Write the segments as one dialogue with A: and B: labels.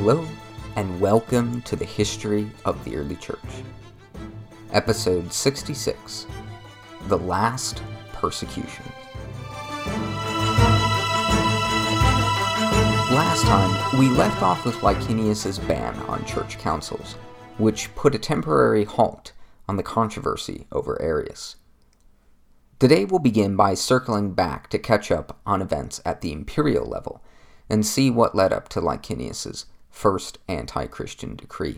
A: Hello, and welcome to the History of the Early Church. Episode 66, The Last Persecution. Last time, we left off with Licinius's ban on church councils, which put a temporary halt on the controversy over Arius. Today we'll begin by circling back to catch up on events at the imperial level and see what led up to Licinius's first anti-Christian decree.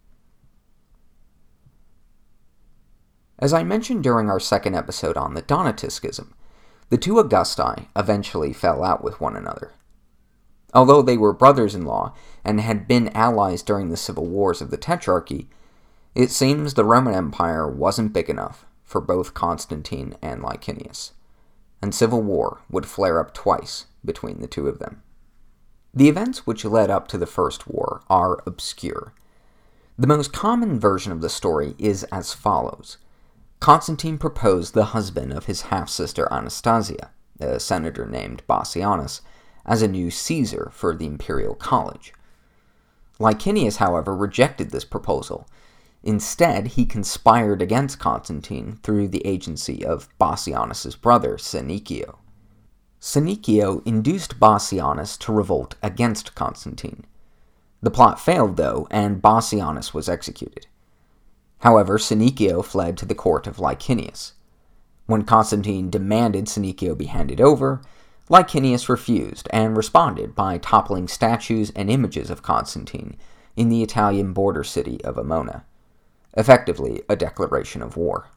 A: As I mentioned during our second episode on the Donatist Schism, the two Augusti eventually fell out with one another. Although they were brothers-in-law and had been allies during the civil wars of the Tetrarchy, it seems the Roman Empire wasn't big enough for both Constantine and Licinius, and civil war would flare up twice between the two of them. The events which led up to the First War are obscure. The most common version of the story is as follows. Constantine proposed the husband of his half-sister Anastasia, a senator named Bassianus, as a new Caesar for the imperial college. Licinius, however, rejected this proposal. Instead, he conspired against Constantine through the agency of Bassianus's brother, Senecio. Senecio induced Bassianus to revolt against Constantine. The plot failed, though, and Bassianus was executed. However, Senecio fled to the court of Licinius. When Constantine demanded Senecio be handed over, Licinius refused and responded by toppling statues and images of Constantine in the Italian border city of Emona, effectively a declaration of war.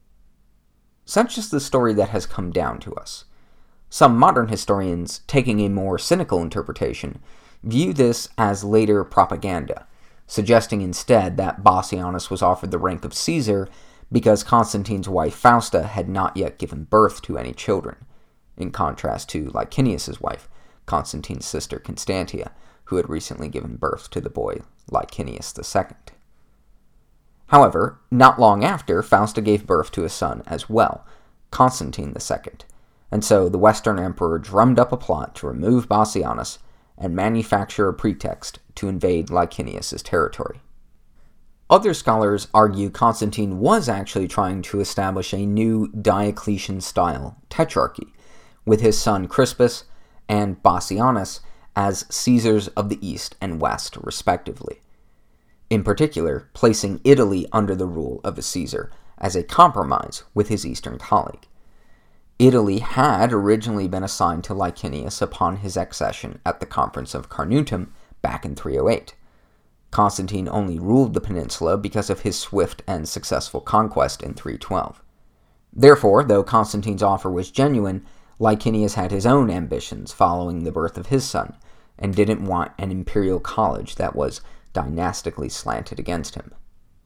A: Such is the story that has come down to us. Some modern historians, taking a more cynical interpretation, view this as later propaganda, suggesting instead that Bassianus was offered the rank of Caesar because Constantine's wife Fausta had not yet given birth to any children, in contrast to Licinius's wife, Constantine's sister Constantia, who had recently given birth to the boy Licinius II. However, not long after, Fausta gave birth to a son as well, Constantine II, and so the Western Emperor drummed up a plot to remove Bassianus and manufacture a pretext to invade Licinius's territory. Other scholars argue Constantine was actually trying to establish a new Diocletian-style tetrarchy, with his son Crispus and Bassianus as Caesars of the East and West, respectively. In particular, placing Italy under the rule of a Caesar as a compromise with his eastern colleague. Italy had originally been assigned to Licinius upon his accession at the Conference of Carnuntum back in 308. Constantine only ruled the peninsula because of his swift and successful conquest in 312. Therefore, though Constantine's offer was genuine, Licinius had his own ambitions following the birth of his son, and didn't want an imperial college that was dynastically slanted against him.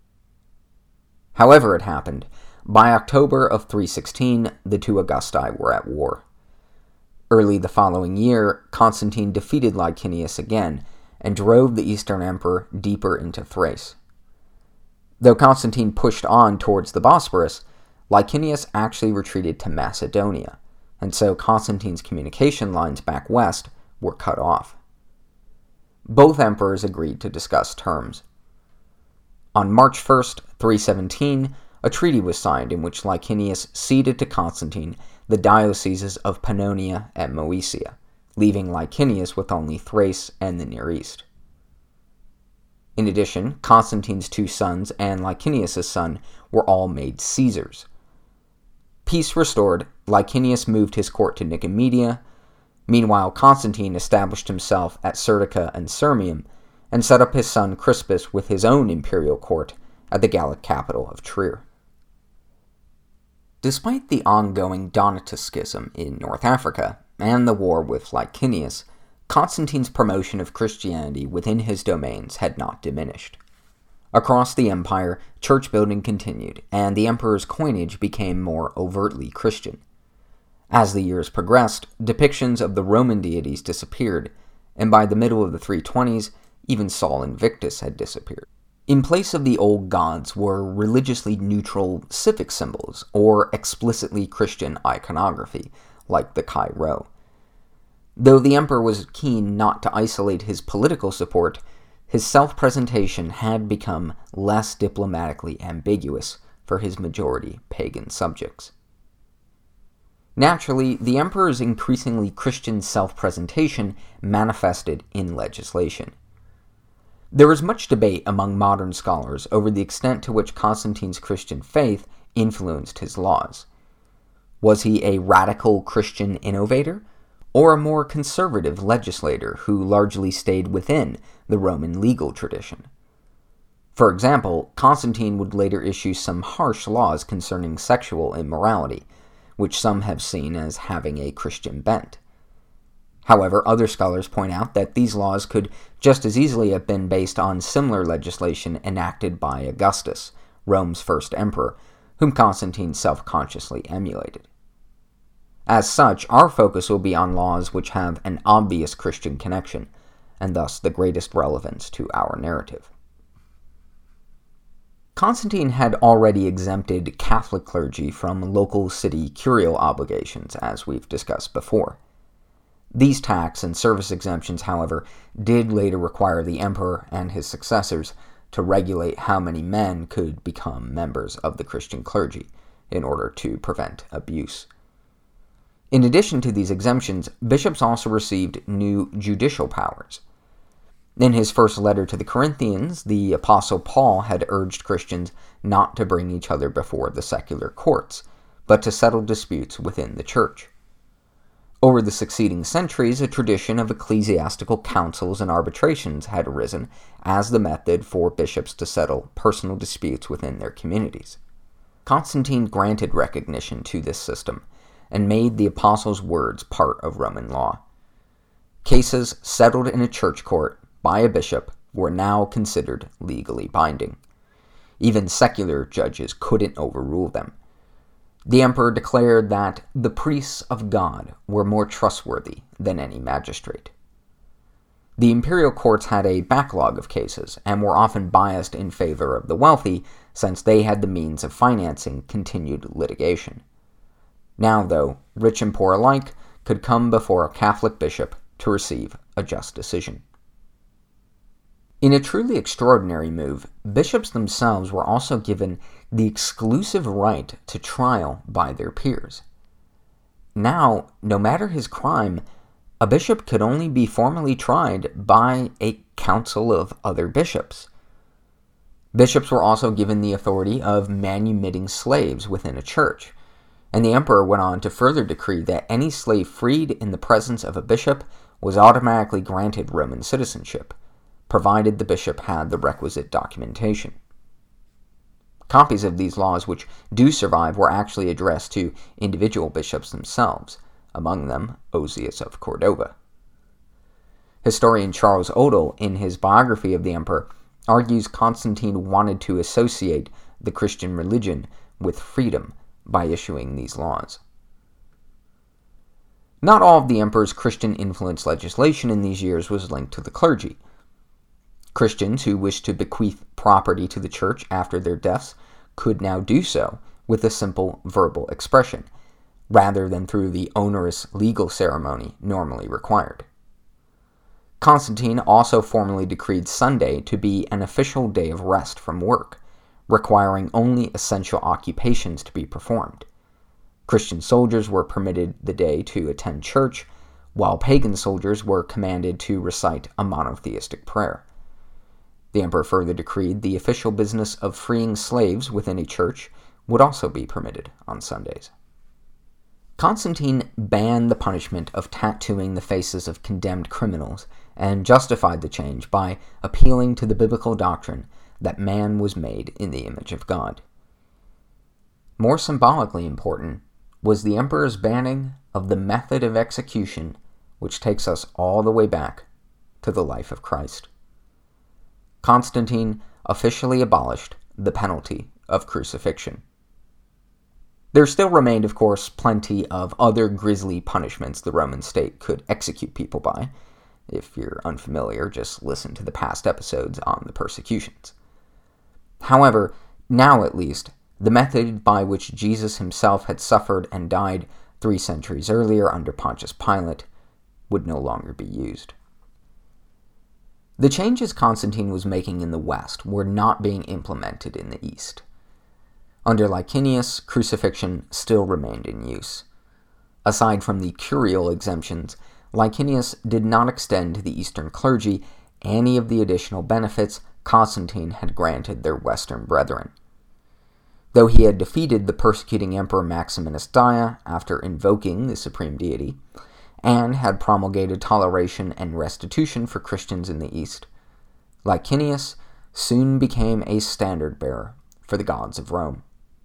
A: However it happened, by October of 316, the two Augusti were at war. Early the following year, Constantine defeated Licinius again, and drove the Eastern Emperor deeper into Thrace. Though Constantine pushed on towards the Bosporus, Licinius actually retreated to Macedonia, and so Constantine's communication lines back west were cut off. Both emperors agreed to discuss terms. On March 1st, 317, a treaty was signed in which Licinius ceded to Constantine the dioceses of Pannonia and Moesia, leaving Licinius with only Thrace and the Near East. In addition, Constantine's two sons and Licinius's son were all made Caesars. Peace restored, Licinius moved his court to Nicomedia. Meanwhile, Constantine established himself at Serdica and Sirmium, and set up his son Crispus with his own imperial court at the Gallic capital of Trier. Despite the ongoing Donatist Schism in North Africa and the war with Licinius, Constantine's promotion of Christianity within his domains had not diminished. Across the empire, church building continued, and the emperor's coinage became more overtly Christian. As the years progressed, depictions of the Roman deities disappeared, and by the middle of the 320s, even Sol Invictus had disappeared. In place of the old gods were religiously neutral civic symbols, or explicitly Christian iconography, like the Chi Rho. Though the emperor was keen not to isolate his political support, his self-presentation had become less diplomatically ambiguous for his majority pagan subjects. Naturally, the emperor's increasingly Christian self-presentation manifested in legislation. There is much debate among modern scholars over the extent to which Constantine's Christian faith influenced his laws. Was he a radical Christian innovator, or a more conservative legislator who largely stayed within the Roman legal tradition? For example, Constantine would later issue some harsh laws concerning sexual immorality, which some have seen as having a Christian bent. However, other scholars point out that these laws could just as easily have been based on similar legislation enacted by Augustus, Rome's first emperor, whom Constantine self-consciously emulated. As such, our focus will be on laws which have an obvious Christian connection, and thus the greatest relevance to our narrative. Constantine had already exempted Catholic clergy from local city curial obligations, as we've discussed before. These tax and service exemptions, however, did later require the emperor and his successors to regulate how many men could become members of the Christian clergy in order to prevent abuse. In addition to these exemptions, bishops also received new judicial powers. In his first letter to the Corinthians, the Apostle Paul had urged Christians not to bring each other before the secular courts, but to settle disputes within the church. Over the succeeding centuries, a tradition of ecclesiastical councils and arbitrations had arisen as the method for bishops to settle personal disputes within their communities. Constantine granted recognition to this system and made the apostles' words part of Roman law. Cases settled in a church court by a bishop were now considered legally binding. Even secular judges couldn't overrule them. The emperor declared that the priests of God were more trustworthy than any magistrate. The imperial courts had a backlog of cases and were often biased in favor of the wealthy, since they had the means of financing continued litigation. Now, though, rich and poor alike could come before a Catholic bishop to receive a just decision. In a truly extraordinary move, bishops themselves were also given the exclusive right to trial by their peers. Now, no matter his crime, a bishop could only be formally tried by a council of other bishops. Bishops were also given the authority of manumitting slaves within a church, and the emperor went on to further decree that any slave freed in the presence of a bishop was automatically granted Roman citizenship, provided the bishop had the requisite documentation. Copies of these laws, which do survive, were actually addressed to individual bishops themselves, among them Osius of Cordova. Historian Charles Odell, in his biography of the emperor, argues Constantine wanted to associate the Christian religion with freedom by issuing these laws. Not all of the emperor's Christian-influenced legislation in these years was linked to the clergy. Christians who wished to bequeath property to the church after their deaths could now do so with a simple verbal expression, rather than through the onerous legal ceremony normally required. Constantine also formally decreed Sunday to be an official day of rest from work, requiring only essential occupations to be performed. Christian soldiers were permitted the day to attend church, while pagan soldiers were commanded to recite a monotheistic prayer. The emperor further decreed the official business of freeing slaves within a church would also be permitted on Sundays. Constantine banned the punishment of tattooing the faces of condemned criminals and justified the change by appealing to the biblical doctrine that man was made in the image of God. More symbolically important was the emperor's banning of the method of execution, which takes us all the way back to the life of Christ. Constantine officially abolished the penalty of crucifixion. There still remained, of course, plenty of other grisly punishments the Roman state could execute people by. If you're unfamiliar, just listen to the past episodes on the persecutions. However, now at least, the method by which Jesus himself had suffered and died 3 centuries earlier under Pontius Pilate would no longer be used. The changes Constantine was making in the West were not being implemented in the East. Under Licinius, crucifixion still remained in use. Aside from the curial exemptions, Licinius did not extend to the Eastern clergy any of the additional benefits Constantine had granted their Western brethren. Though he had defeated the persecuting Emperor Maximinus Daia after invoking the supreme deity, and had promulgated toleration and restitution for Christians in the East, Licinius soon became a standard-bearer for the gods of Rome.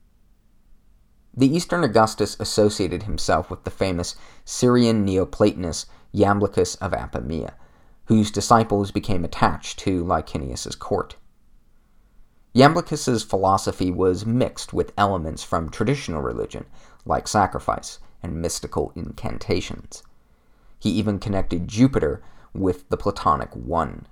A: The Eastern Augustus associated himself with the famous Syrian Neoplatonist Iamblichus of Apamea, whose disciples became attached to Licinius's court. Iamblichus's philosophy was mixed with elements from traditional religion, like sacrifice and mystical incantations. He even connected Jupiter with the Platonic One.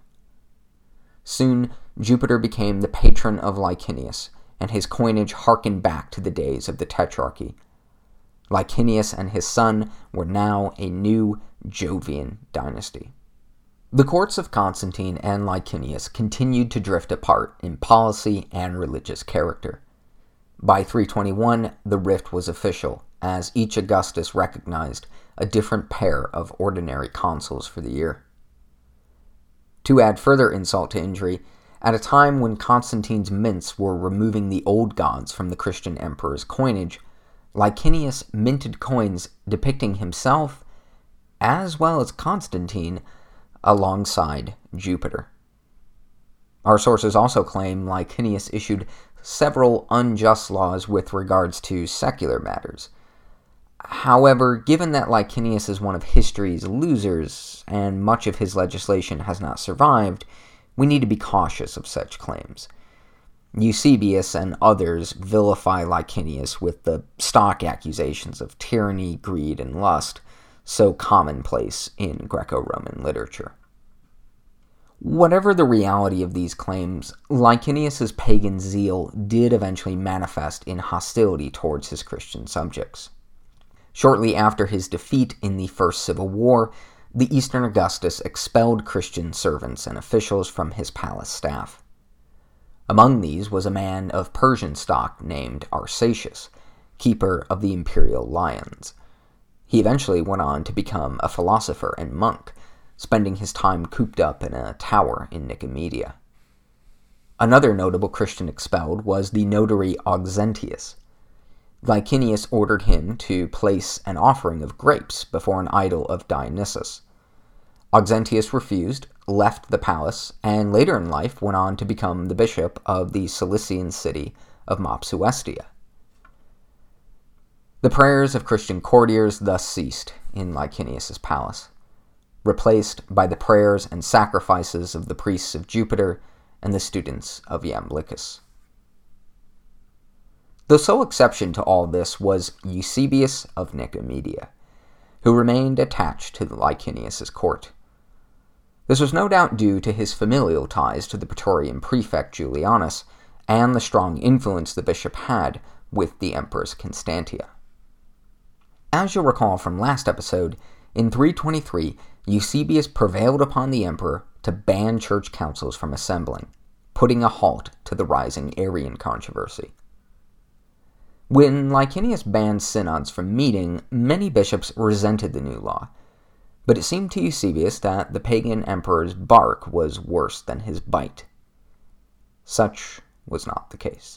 A: Soon, Jupiter became the patron of Licinius, and his coinage harkened back to the days of the Tetrarchy. Licinius and his son were now a new Jovian dynasty. The courts of Constantine and Licinius continued to drift apart in policy and religious character. By 321, the rift was official, as each Augustus recognized a different pair of ordinary consuls for the year. To add further insult to injury, at a time when Constantine's mints were removing the old gods from the Christian emperor's coinage, Licinius minted coins depicting himself, as well as Constantine, alongside Jupiter. Our sources also claim Licinius issued several unjust laws with regards to secular matters. However, given that Licinius is one of history's losers, and much of his legislation has not survived, we need to be cautious of such claims. Eusebius and others vilify Licinius with the stock accusations of tyranny, greed, and lust, so commonplace in Greco-Roman literature. Whatever the reality of these claims, Licinius's pagan zeal did eventually manifest in hostility towards his Christian subjects. Shortly after his defeat in the First Civil War, the Eastern Augustus expelled Christian servants and officials from his palace staff. Among these was a man of Persian stock named Arsacius, keeper of the imperial lions. He eventually went on to become a philosopher and monk, spending his time cooped up in a tower in Nicomedia. Another notable Christian expelled was the notary Auxentius. Licinius ordered him to place an offering of grapes before an idol of Dionysus. Auxentius refused, left the palace, and later in life went on to become the bishop of the Cilician city of Mopsuestia. The prayers of Christian courtiers thus ceased in Licinius's palace, replaced by the prayers and sacrifices of the priests of Jupiter and the students of Iamblichus. The sole exception to all this was Eusebius of Nicomedia, who remained attached to Licinius's court. This was no doubt due to his familial ties to the Praetorian prefect Julianus and the strong influence the bishop had with the Empress Constantia. As you'll recall from last episode, in 323, Eusebius prevailed upon the emperor to ban church councils from assembling, putting a halt to the rising Arian controversy. When Licinius banned synods from meeting, many bishops resented the new law, but it seemed to Eusebius that the pagan emperor's bark was worse than his bite. Such was not the case.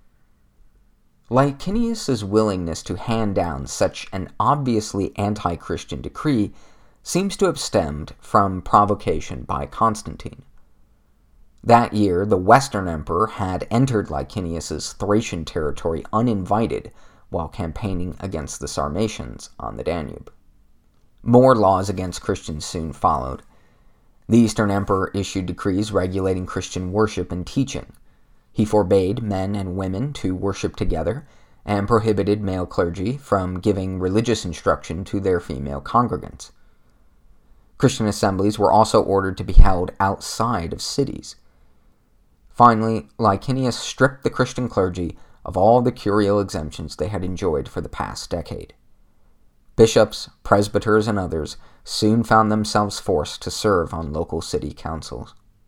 A: Licinius's willingness to hand down such an obviously anti-Christian decree seems to have stemmed from provocation by Constantine. That year, the Western emperor had entered Licinius's Thracian territory uninvited while campaigning against the Sarmatians on the Danube. More laws against Christians soon followed. The Eastern emperor issued decrees regulating Christian worship and teaching. He forbade men and women to worship together and prohibited male clergy from giving religious instruction to their female congregants. Christian assemblies were also ordered to be held outside of cities. Finally, Licinius stripped the Christian clergy of all the curial exemptions they had enjoyed for the past decade. Bishops, presbyters, and others soon found themselves forced to serve on local city councils.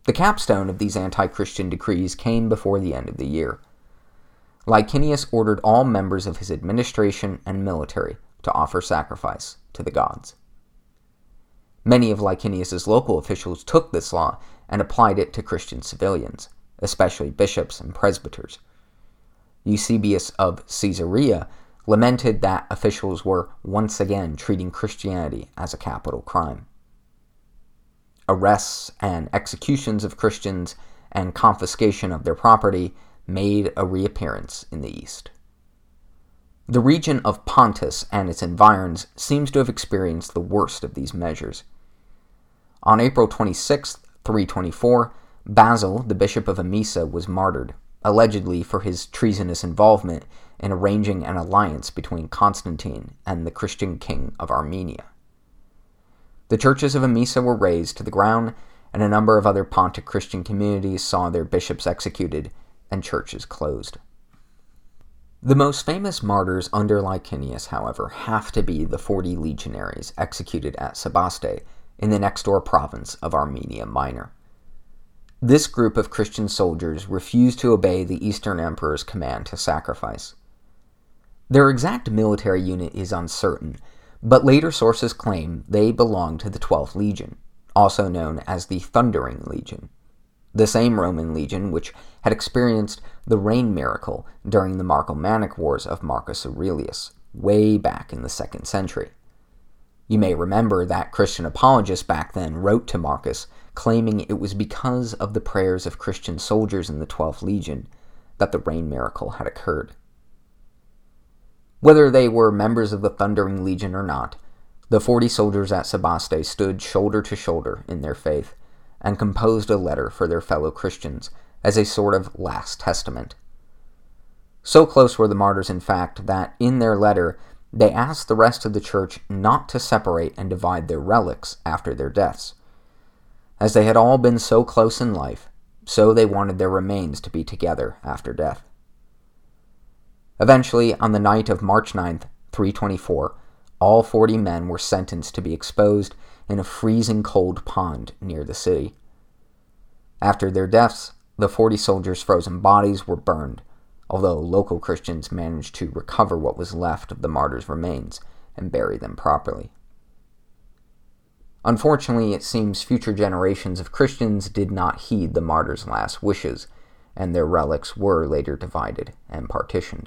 A: The capstone of these anti-Christian decrees came before the end of the year. Licinius ordered all members of his administration and military to offer sacrifice to the gods. Many of Licinius's local officials took this law and applied it to Christian civilians, especially bishops and presbyters. Eusebius of Caesarea lamented that officials were once again treating Christianity as a capital crime. Arrests and executions of Christians and confiscation of their property made a reappearance in the East. The region of Pontus and its environs seems to have experienced the worst of these measures. On April 26, 324, Basil, the bishop of Emesa, was martyred, allegedly for his treasonous involvement in arranging an alliance between Constantine and the Christian king of Armenia. The churches of Emesa were razed to the ground, and a number of other Pontic Christian communities saw their bishops executed and churches closed. The most famous martyrs under Licinius, however, have to be the 40 legionaries executed at Sebaste in the next-door province of Armenia Minor. This group of Christian soldiers refused to obey the Eastern Emperor's command to sacrifice. Their exact military unit is uncertain, but later sources claim they belonged to the 12th Legion, also known as the Thundering Legion, the same Roman legion which had experienced the rain miracle during the Marcomannic Wars of Marcus Aurelius, way back in the 2nd century. You may remember that Christian apologists back then wrote to Marcus, claiming it was because of the prayers of Christian soldiers in the 12th Legion that the rain miracle had occurred. Whether they were members of the Thundering Legion or not, the 40 soldiers at Sebaste stood shoulder to shoulder in their faith and composed a letter for their fellow Christians as a sort of last testament. So close were the martyrs, in fact, that in their letter they asked the rest of the church not to separate and divide their relics after their deaths. As they had all been so close in life, so they wanted their remains to be together after death. Eventually, on the night of March 9th, 324, all 40 men were sentenced to be exposed in a freezing cold pond near the city. After their deaths, the 40 soldiers' frozen bodies were burned, although local Christians managed to recover what was left of the martyrs' remains and bury them properly. Unfortunately, it seems future generations of Christians did not heed the martyrs' last wishes, and their relics were later divided and partitioned.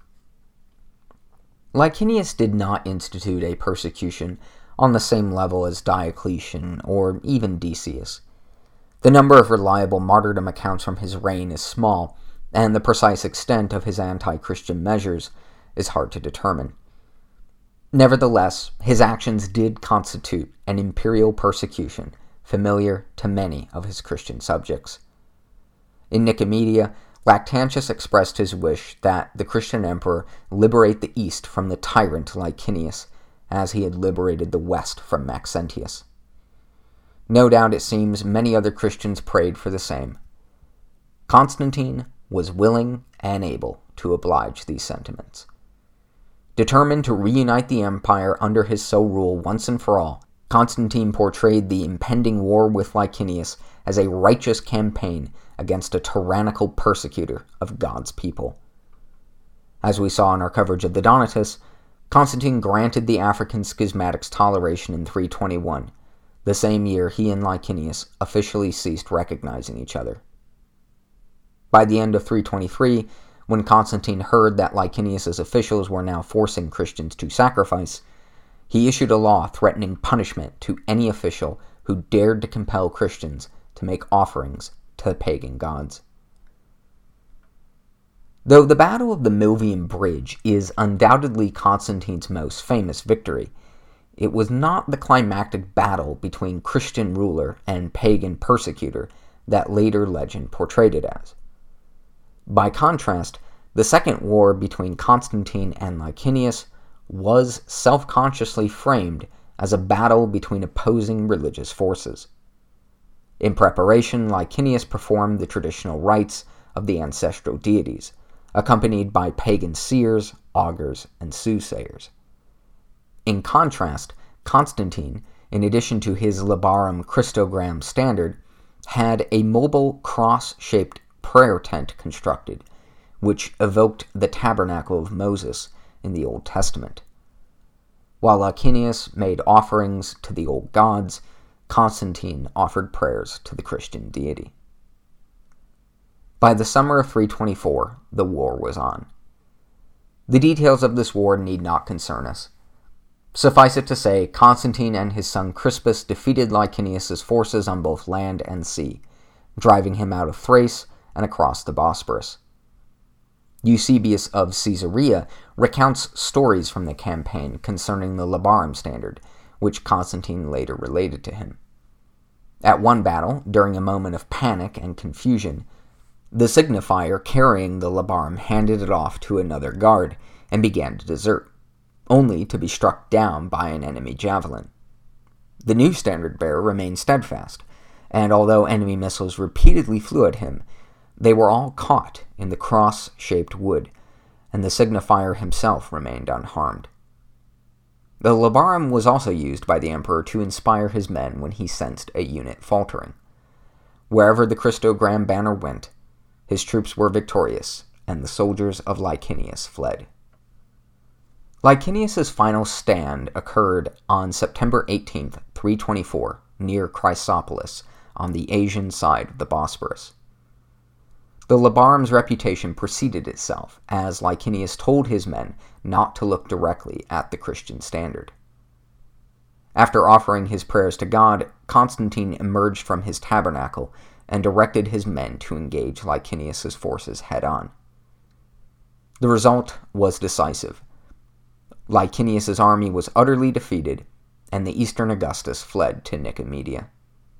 A: Licinius did not institute a persecution on the same level as Diocletian or even Decius. The number of reliable martyrdom accounts from his reign is small, and the precise extent of his anti-Christian measures is hard to determine. Nevertheless, his actions did constitute an imperial persecution familiar to many of his Christian subjects. In Nicomedia, Lactantius expressed his wish that the Christian emperor liberate the East from the tyrant Licinius, as he had liberated the West from Maxentius. No doubt it seems many other Christians prayed for the same. Constantine was willing and able to oblige these sentiments. Determined to reunite the empire under his sole rule once and for all, Constantine portrayed the impending war with Licinius as a righteous campaign against a tyrannical persecutor of God's people. As we saw in our coverage of the Donatists, Constantine granted the African schismatics toleration in 321, the same year he and Licinius officially ceased recognizing each other. By the end of 323, when Constantine heard that Licinius's officials were now forcing Christians to sacrifice, he issued a law threatening punishment to any official who dared to compel Christians to make offerings to the pagan gods. Though the Battle of the Milvian Bridge is undoubtedly Constantine's most famous victory, it was not the climactic battle between Christian ruler and pagan persecutor that later legend portrayed it as. By contrast, the second war between Constantine and Licinius was self-consciously framed as a battle between opposing religious forces. In preparation, Licinius performed the traditional rites of the ancestral deities, accompanied by pagan seers, augurs, and soothsayers. In contrast, Constantine, in addition to his Labarum Christogram standard, had a mobile cross-shaped prayer tent constructed, which evoked the tabernacle of Moses in the Old Testament. While Licinius made offerings to the old gods, Constantine offered prayers to the Christian deity. By the summer of 324, the war was on. The details of this war need not concern us. Suffice it to say, Constantine and his son Crispus defeated Licinius's forces on both land and sea, driving him out of Thrace and across the Bosporus. Eusebius of Caesarea recounts stories from the campaign concerning the Labarum standard, which Constantine later related to him. At one battle, during a moment of panic and confusion, the signifier carrying the Labarum handed it off to another guard and began to desert, only to be struck down by an enemy javelin. The new standard-bearer remained steadfast, and although enemy missiles repeatedly flew at him, they were all caught in the cross-shaped wood, and the signifier himself remained unharmed. The Labarum was also used by the emperor to inspire his men when he sensed a unit faltering. Wherever the Christogram banner went, his troops were victorious, and the soldiers of Licinius fled. Licinius's final stand occurred on September 18, 324, near Chrysopolis, on the Asian side of the Bosporus. The Labarum's reputation preceded itself, as Licinius told his men not to look directly at the Christian standard. After offering his prayers to God, Constantine emerged from his tabernacle and directed his men to engage Licinius's forces head-on. The result was decisive. Licinius's army was utterly defeated, and the eastern Augustus fled to Nicomedia.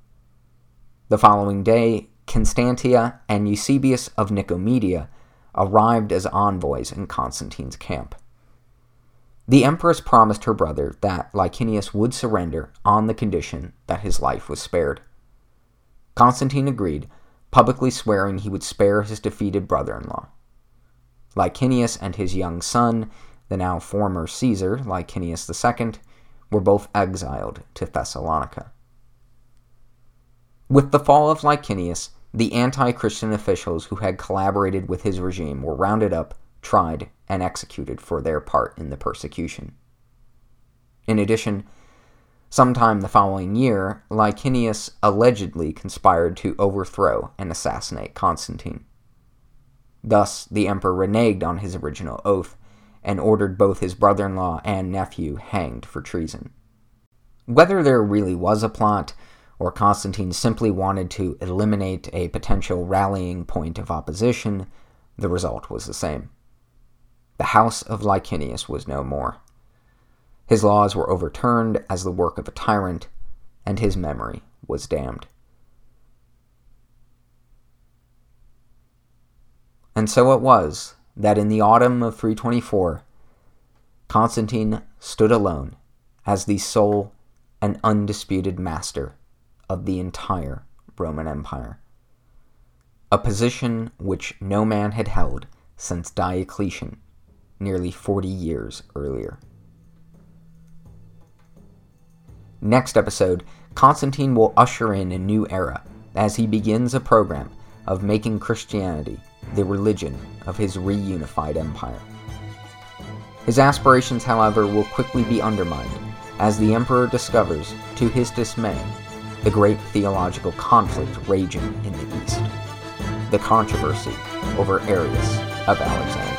A: The following day, Constantia and Eusebius of Nicomedia arrived as envoys in Constantine's camp. The empress promised her brother that Licinius would surrender on the condition that his life was spared. Constantine agreed, publicly swearing he would spare his defeated brother-in-law. Licinius and his young son, the now former Caesar, Licinius II, were both exiled to Thessalonica. With the fall of Licinius, the anti-Christian officials who had collaborated with his regime were rounded up, tried, and executed for their part in the persecution. In addition, sometime the following year, Licinius allegedly conspired to overthrow and assassinate Constantine. Thus, the emperor reneged on his original oath and ordered both his brother-in-law and nephew hanged for treason. Whether there really was a plot, or Constantine simply wanted to eliminate a potential rallying point of opposition, the result was the same. The house of Licinius was no more. His laws were overturned as the work of a tyrant, and his memory was damned. And so it was that in the autumn of 324, Constantine stood alone as the sole and undisputed master of the entire Roman Empire, a position which no man had held since Diocletian nearly 40 years earlier. Next episode, Constantine will usher in a new era as he begins a program of making Christianity the religion of his reunified empire. His aspirations, however, will quickly be undermined as the emperor discovers, to his dismay, the great theological conflict raging in the East, the controversy over Arius of Alexandria.